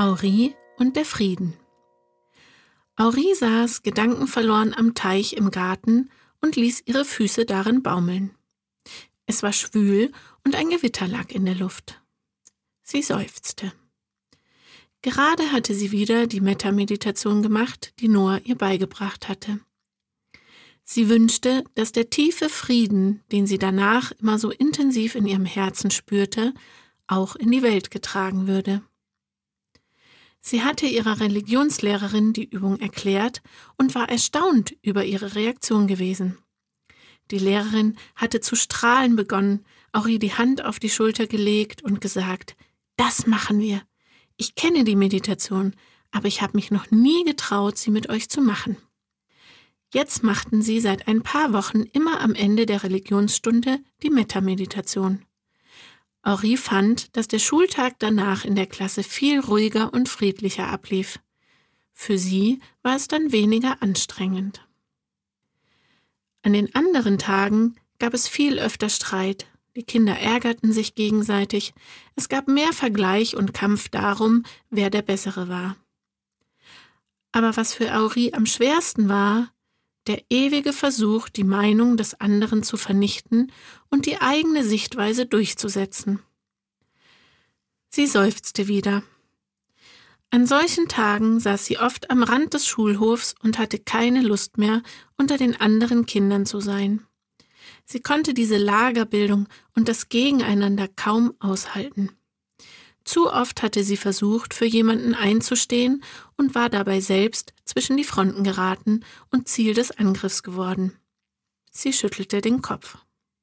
Henri und der Frieden. Henri saß gedankenverloren am Teich im Garten und ließ ihre Füße darin baumeln. Es war schwül und ein Gewitter lag in der Luft. Sie seufzte. Gerade hatte sie wieder die Metta-Meditation gemacht, die Noah ihr beigebracht hatte. Sie wünschte, dass der tiefe Frieden, den sie danach immer so intensiv in ihrem Herzen spürte, auch in die Welt getragen würde. Sie hatte ihrer Religionslehrerin die Übung erklärt und war erstaunt über ihre Reaktion gewesen. Die Lehrerin hatte zu strahlen begonnen, auch ihr die Hand auf die Schulter gelegt und gesagt: »Das machen wir. Ich kenne die Meditation, aber ich habe mich noch nie getraut, sie mit euch zu machen.« Jetzt machten sie seit ein paar Wochen immer am Ende der Religionsstunde die Metta-Meditation. Henri fand, dass der Schultag danach in der Klasse viel ruhiger und friedlicher ablief. Für sie war es dann weniger anstrengend. An den anderen Tagen gab es viel öfter Streit. Die Kinder ärgerten sich gegenseitig. Es gab mehr Vergleich und Kampf darum, wer der Bessere war. Aber was für Henri am schwersten war, der ewige Versuch, die Meinung des anderen zu vernichten und die eigene Sichtweise durchzusetzen. Sie seufzte wieder. An solchen Tagen saß sie oft am Rand des Schulhofs und hatte keine Lust mehr, unter den anderen Kindern zu sein. Sie konnte diese Lagerbildung und das Gegeneinander kaum aushalten. Zu oft hatte sie versucht, für jemanden einzustehen und war dabei selbst zwischen die Fronten geraten und Ziel des Angriffs geworden. Sie schüttelte den Kopf.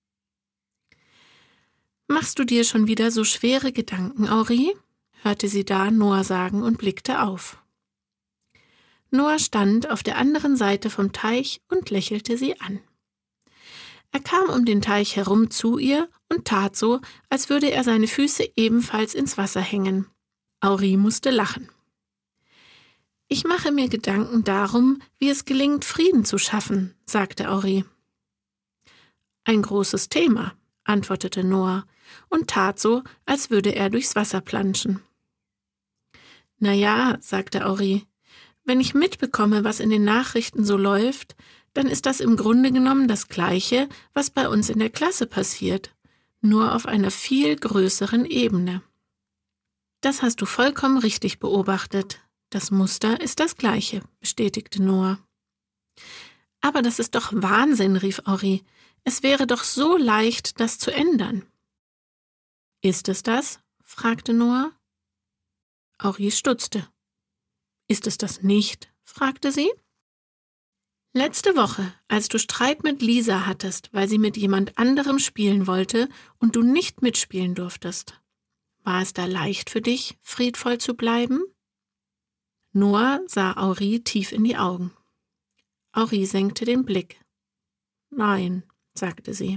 »Machst du dir schon wieder so schwere Gedanken, Henri?« hörte sie da Noah sagen und blickte auf. Noah stand auf der anderen Seite vom Teich und lächelte sie an. Er kam um den Teich herum zu ihr und tat so, als würde er seine Füße ebenfalls ins Wasser hängen. Henri musste lachen. »Ich mache mir Gedanken darum, wie es gelingt, Frieden zu schaffen«, sagte Henri. »Ein großes Thema«, antwortete Noah und tat so, als würde er durchs Wasser planschen. »Na ja«, sagte Henri, »wenn ich mitbekomme, was in den Nachrichten so läuft, dann ist das im Grunde genommen das Gleiche, was bei uns in der Klasse passiert, nur auf einer viel größeren Ebene.« »Das hast du vollkommen richtig beobachtet. Das Muster ist das Gleiche«, bestätigte Noah. »Aber das ist doch Wahnsinn«, rief Henri. »Es wäre doch so leicht, das zu ändern.« »Ist es das?«, fragte Noah. Henri stutzte. »Ist es das nicht?«, fragte sie. »Letzte Woche, als du Streit mit Lisa hattest, weil sie mit jemand anderem spielen wollte und du nicht mitspielen durftest, war es da leicht für dich, friedvoll zu bleiben?« Noah sah Henri tief in die Augen. Henri senkte den Blick. »Nein«, sagte sie.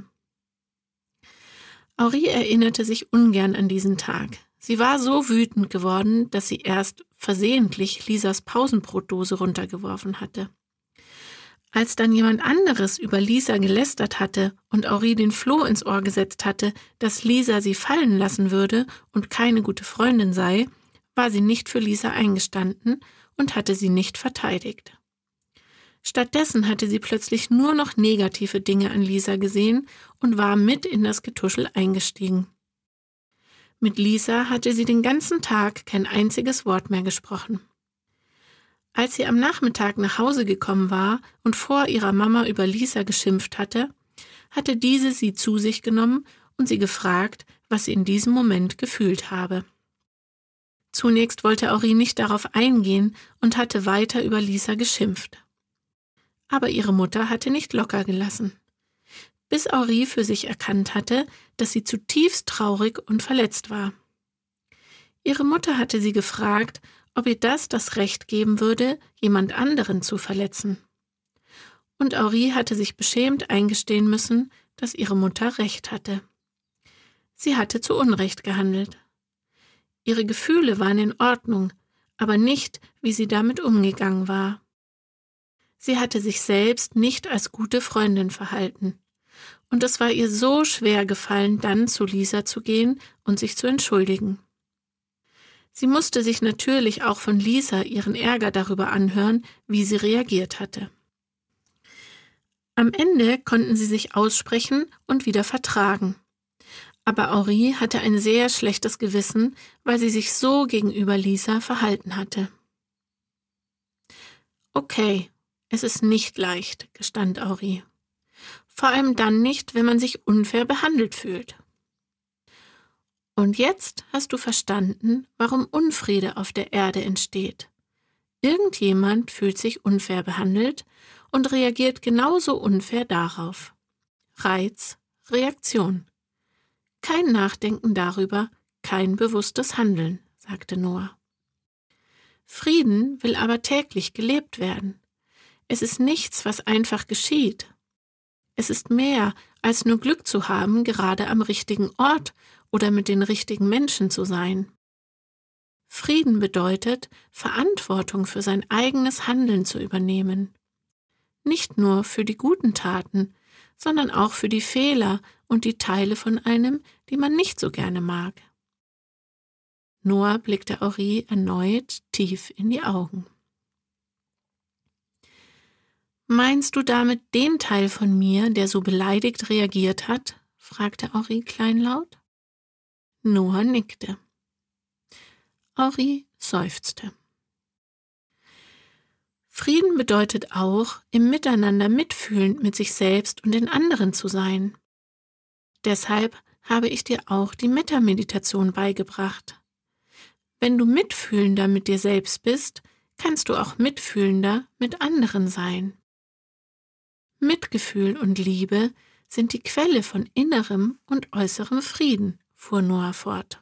Henri erinnerte sich ungern an diesen Tag. Sie war so wütend geworden, dass sie erst versehentlich Lisas Pausenbrotdose runtergeworfen hatte. Als dann jemand anderes über Lisa gelästert hatte und Henri den Floh ins Ohr gesetzt hatte, dass Lisa sie fallen lassen würde und keine gute Freundin sei, war sie nicht für Lisa eingestanden und hatte sie nicht verteidigt. Stattdessen hatte sie plötzlich nur noch negative Dinge an Lisa gesehen und war mit in das Getuschel eingestiegen. Mit Lisa hatte sie den ganzen Tag kein einziges Wort mehr gesprochen. Als sie am Nachmittag nach Hause gekommen war und vor ihrer Mama über Lisa geschimpft hatte, hatte diese sie zu sich genommen und sie gefragt, was sie in diesem Moment gefühlt habe. Zunächst wollte Henri nicht darauf eingehen und hatte weiter über Lisa geschimpft. Aber ihre Mutter hatte nicht locker gelassen. Bis Henri für sich erkannt hatte, dass sie zutiefst traurig und verletzt war. Ihre Mutter hatte sie gefragt, ob ihr das Recht geben würde, jemand anderen zu verletzen. Und Henri hatte sich beschämt eingestehen müssen, dass ihre Mutter recht hatte. Sie hatte zu Unrecht gehandelt. Ihre Gefühle waren in Ordnung, aber nicht, wie sie damit umgegangen war. Sie hatte sich selbst nicht als gute Freundin verhalten. Und es war ihr so schwer gefallen, dann zu Lisa zu gehen und sich zu entschuldigen. Sie musste sich natürlich auch von Lisa ihren Ärger darüber anhören, wie sie reagiert hatte. Am Ende konnten sie sich aussprechen und wieder vertragen. Aber Henri hatte ein sehr schlechtes Gewissen, weil sie sich so gegenüber Lisa verhalten hatte. Okay, es ist nicht leicht, gestand Henri. Vor allem dann nicht, wenn man sich unfair behandelt fühlt. Und jetzt hast du verstanden, warum Unfriede auf der Erde entsteht. Irgendjemand fühlt sich unfair behandelt und reagiert genauso unfair darauf. Reiz, Reaktion. Kein Nachdenken darüber, kein bewusstes Handeln, sagte Noah. Frieden will aber täglich gelebt werden. Es ist nichts, was einfach geschieht. Es ist mehr, als nur Glück zu haben, gerade am richtigen Ort oder mit den richtigen Menschen zu sein. Frieden bedeutet, Verantwortung für sein eigenes Handeln zu übernehmen. Nicht nur für die guten Taten, sondern auch für die Fehler und die Teile von einem, die man nicht so gerne mag. Noah blickte Henri erneut tief in die Augen. »Meinst du damit den Teil von mir, der so beleidigt reagiert hat?« fragte Henri kleinlaut. Noah nickte. Henri seufzte. Frieden bedeutet auch, im Miteinander mitfühlend mit sich selbst und den anderen zu sein. Deshalb habe ich dir auch die Metta-Meditation beigebracht. Wenn du mitfühlender mit dir selbst bist, kannst du auch mitfühlender mit anderen sein. Mitgefühl und Liebe sind die Quelle von innerem und äußerem Frieden, fuhr Noah fort.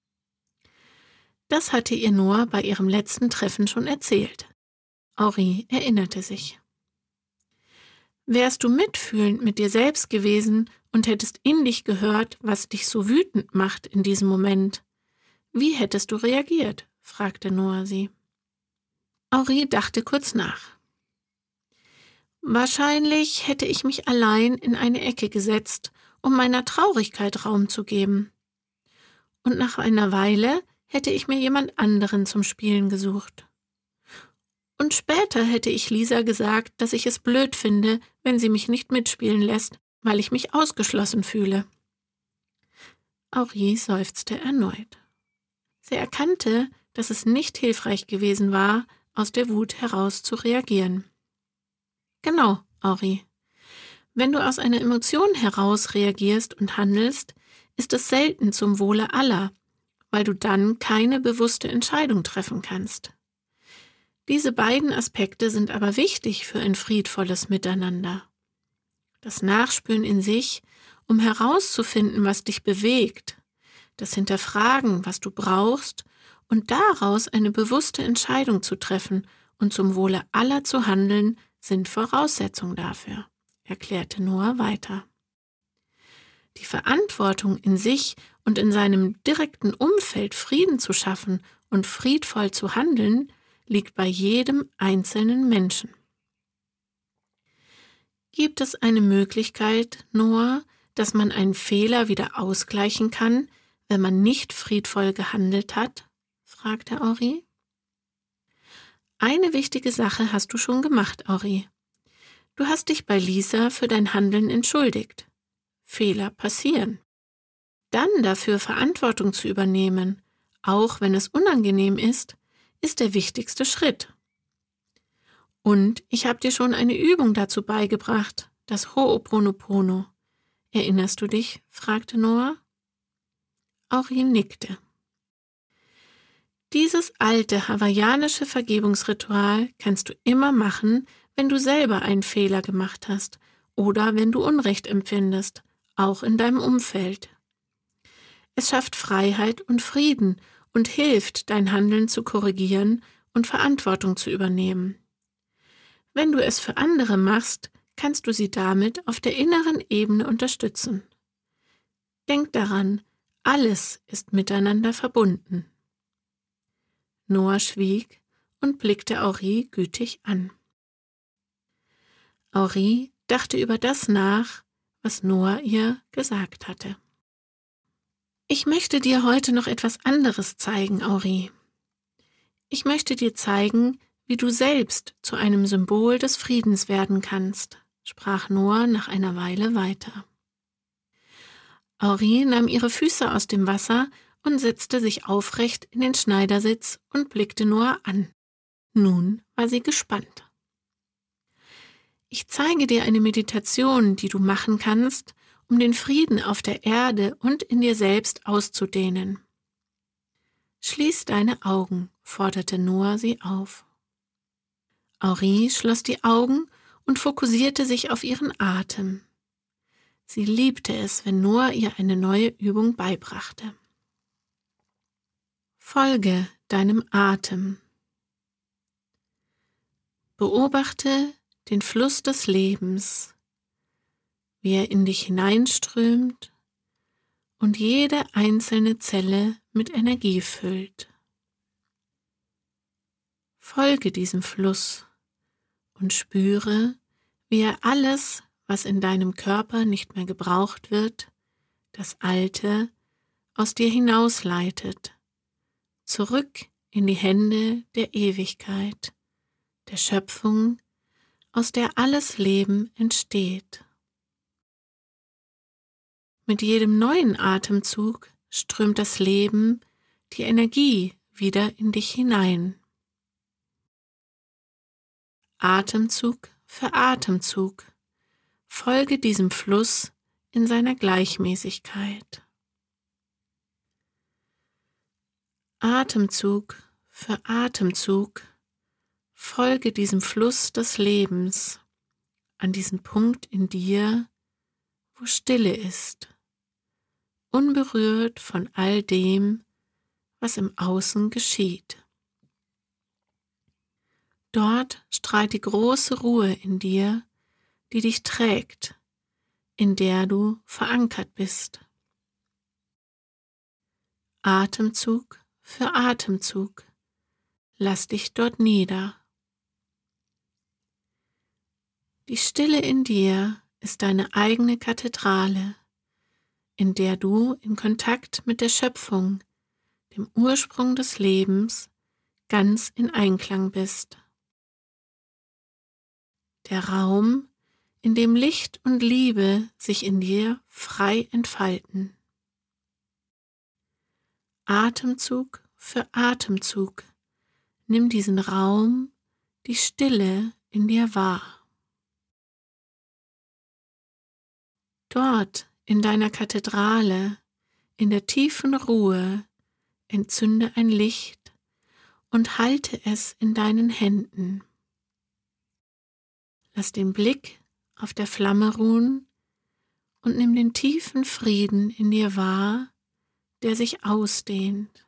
Das hatte ihr Noah bei ihrem letzten Treffen schon erzählt. Henri erinnerte sich. Wärst du mitfühlend mit dir selbst gewesen und hättest in dich gehört, was dich so wütend macht in diesem Moment, wie hättest du reagiert? Fragte Noah sie. Henri dachte kurz nach. Wahrscheinlich hätte ich mich allein in eine Ecke gesetzt, um meiner Traurigkeit Raum zu geben. Und nach einer Weile hätte ich mir jemand anderen zum Spielen gesucht. Und später hätte ich Lisa gesagt, dass ich es blöd finde, wenn sie mich nicht mitspielen lässt, weil ich mich ausgeschlossen fühle. Henri seufzte erneut. Sie erkannte, dass es nicht hilfreich gewesen war, aus der Wut heraus zu reagieren. Genau, Henri. Wenn du aus einer Emotion heraus reagierst und handelst, ist es selten zum Wohle aller, weil du dann keine bewusste Entscheidung treffen kannst. Diese beiden Aspekte sind aber wichtig für ein friedvolles Miteinander. Das Nachspüren in sich, um herauszufinden, was dich bewegt, das Hinterfragen, was du brauchst, und daraus eine bewusste Entscheidung zu treffen und zum Wohle aller zu handeln, sind Voraussetzung dafür, erklärte Noah weiter. Die Verantwortung in sich und in seinem direkten Umfeld Frieden zu schaffen und friedvoll zu handeln, liegt bei jedem einzelnen Menschen. Gibt es eine Möglichkeit, Noah, dass man einen Fehler wieder ausgleichen kann, wenn man nicht friedvoll gehandelt hat? Fragte Henri. Eine wichtige Sache hast du schon gemacht, Henri. Du hast dich bei Lisa für dein Handeln entschuldigt. Fehler passieren. Dann dafür Verantwortung zu übernehmen, auch wenn es unangenehm ist der wichtigste Schritt. Und ich habe dir schon eine Übung dazu beigebracht, das Ho'oponopono. Erinnerst du dich? Fragte Noah. Henri nickte. Dieses alte hawaiianische Vergebungsritual kannst du immer machen, wenn du selber einen Fehler gemacht hast oder wenn du Unrecht empfindest, auch in deinem Umfeld. Es schafft Freiheit und Frieden und hilft, dein Handeln zu korrigieren und Verantwortung zu übernehmen. Wenn du es für andere machst, kannst du sie damit auf der inneren Ebene unterstützen. Denk daran, alles ist miteinander verbunden. Noah schwieg und blickte Henri gütig an. Henri dachte über das nach, was Noah ihr gesagt hatte. Ich möchte dir heute noch etwas anderes zeigen, Henri. Ich möchte dir zeigen, wie du selbst zu einem Symbol des Friedens werden kannst, sprach Noah nach einer Weile weiter. Auri nahm ihre Füße aus dem Wasser und setzte sich aufrecht in den Schneidersitz und blickte Noah an. Nun war sie gespannt. Ich zeige dir eine Meditation, die du machen kannst, um den Frieden auf der Erde und in dir selbst auszudehnen. Schließ deine Augen, forderte Noah sie auf. Auri schloss die Augen und fokussierte sich auf ihren Atem. Sie liebte es, wenn Noah ihr eine neue Übung beibrachte. Folge deinem Atem. Beobachte den Fluss des Lebens, wie er in dich hineinströmt und jede einzelne Zelle mit Energie füllt. Folge diesem Fluss und spüre, wie er alles, was in deinem Körper nicht mehr gebraucht wird, das Alte, aus dir hinausleitet, zurück in die Hände der Ewigkeit, der Schöpfung, aus der alles Leben entsteht. Mit jedem neuen Atemzug strömt das Leben, die Energie wieder in dich hinein. Atemzug für Atemzug folge diesem Fluss in seiner Gleichmäßigkeit. Atemzug für Atemzug folge diesem Fluss des Lebens an diesen Punkt in dir, wo Stille ist, unberührt von all dem, was im Außen geschieht. Dort strahlt die große Ruhe in dir, die dich trägt, in der du verankert bist. Atemzug für Atemzug, lass dich dort nieder. Die Stille in dir ist deine eigene Kathedrale, in der du in Kontakt mit der Schöpfung, dem Ursprung des Lebens, ganz in Einklang bist. Der Raum, in dem Licht und Liebe sich in dir frei entfalten. Atemzug für Atemzug, nimm diesen Raum, die Stille in dir wahr. Dort in deiner Kathedrale, in der tiefen Ruhe, entzünde ein Licht und halte es in deinen Händen. Lass den Blick auf der Flamme ruhen und nimm den tiefen Frieden in dir wahr, der sich ausdehnt.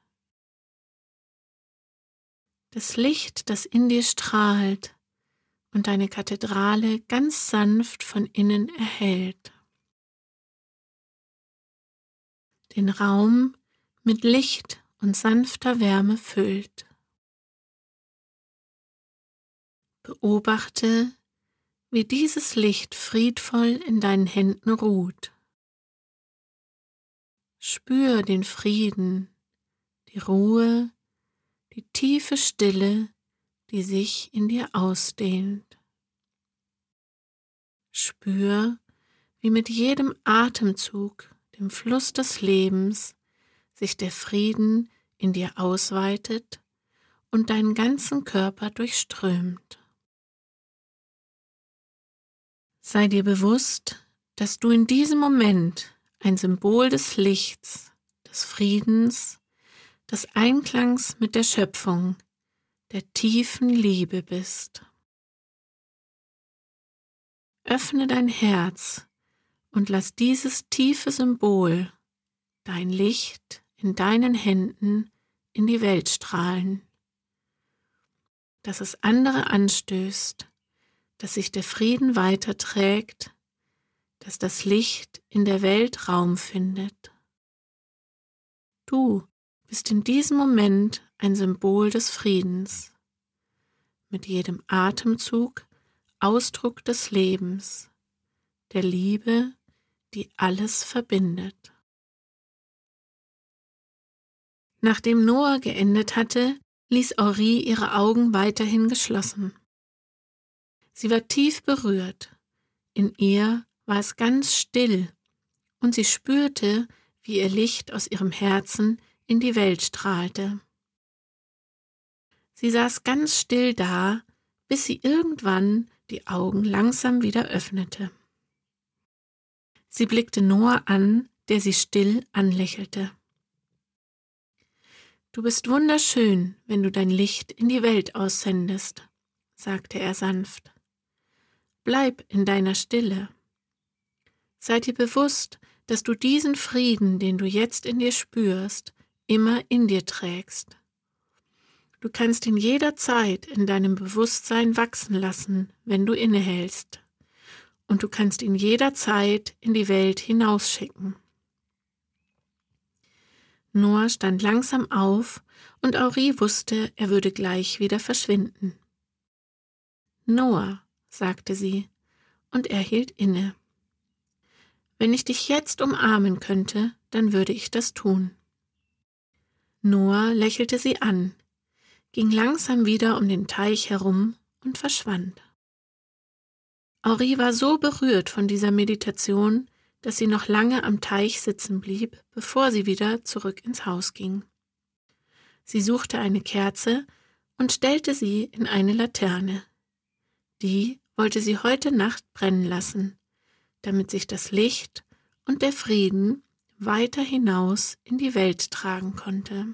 Das Licht, das in dir strahlt und deine Kathedrale ganz sanft von innen erhellt. Den Raum mit Licht und sanfter Wärme füllt. Beobachte, wie dieses Licht friedvoll in deinen Händen ruht. Spür den Frieden, die Ruhe, die tiefe Stille, die sich in dir ausdehnt. Spür, wie mit jedem Atemzug, dem Fluss des Lebens, sich der Frieden in dir ausweitet und deinen ganzen Körper durchströmt. Sei dir bewusst, dass du in diesem Moment ein Symbol des Lichts, des Friedens, des Einklangs mit der Schöpfung, der tiefen Liebe bist. Öffne dein Herz und lass dieses tiefe Symbol, dein Licht in deinen Händen, in die Welt strahlen, dass es andere anstößt, dass sich der Frieden weiterträgt, dass das Licht in der Welt Raum findet. Du bist in diesem Moment ein Symbol des Friedens, mit jedem Atemzug Ausdruck des Lebens, der Liebe, die alles verbindet. Nachdem Noah geendet hatte, ließ Henri ihre Augen weiterhin geschlossen. Sie war tief berührt. In ihr war es ganz still, und sie spürte, wie ihr Licht aus ihrem Herzen in die Welt strahlte. Sie saß ganz still da, bis sie irgendwann die Augen langsam wieder öffnete. Sie blickte Noah an, der sie still anlächelte. »Du bist wunderschön, wenn du dein Licht in die Welt aussendest«, sagte er sanft. »Bleib in deiner Stille. Sei dir bewusst, dass du diesen Frieden, den du jetzt in dir spürst, immer in dir trägst. Du kannst ihn jederzeit in deinem Bewusstsein wachsen lassen, wenn du innehältst. Und du kannst ihn jederzeit in die Welt hinausschicken.« Noah stand langsam auf und Henri wusste, er würde gleich wieder verschwinden. »Noah«, sagte sie, und er hielt inne. »Wenn ich dich jetzt umarmen könnte, dann würde ich das tun.« Noah lächelte sie an, ging langsam wieder um den Teich herum und verschwand. Henri war so berührt von dieser Meditation, dass sie noch lange am Teich sitzen blieb, bevor sie wieder zurück ins Haus ging. Sie suchte eine Kerze und stellte sie in eine Laterne. Die wollte sie heute Nacht brennen lassen, damit sich das Licht und der Frieden weiter hinaus in die Welt tragen konnte.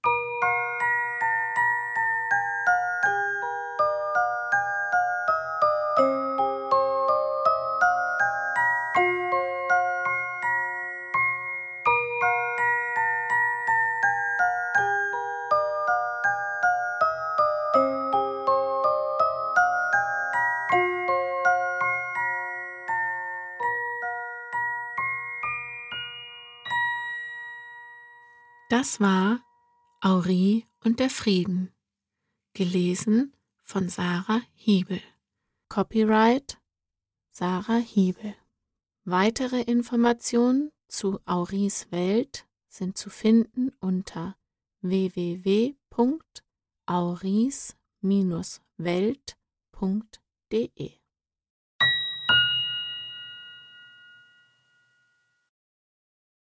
Das war Henri und der Frieden, gelesen von Sarah Hiebel. Copyright Sarah Hiebel. Weitere Informationen zu Henris Welt sind zu finden unter www.henris-welt.de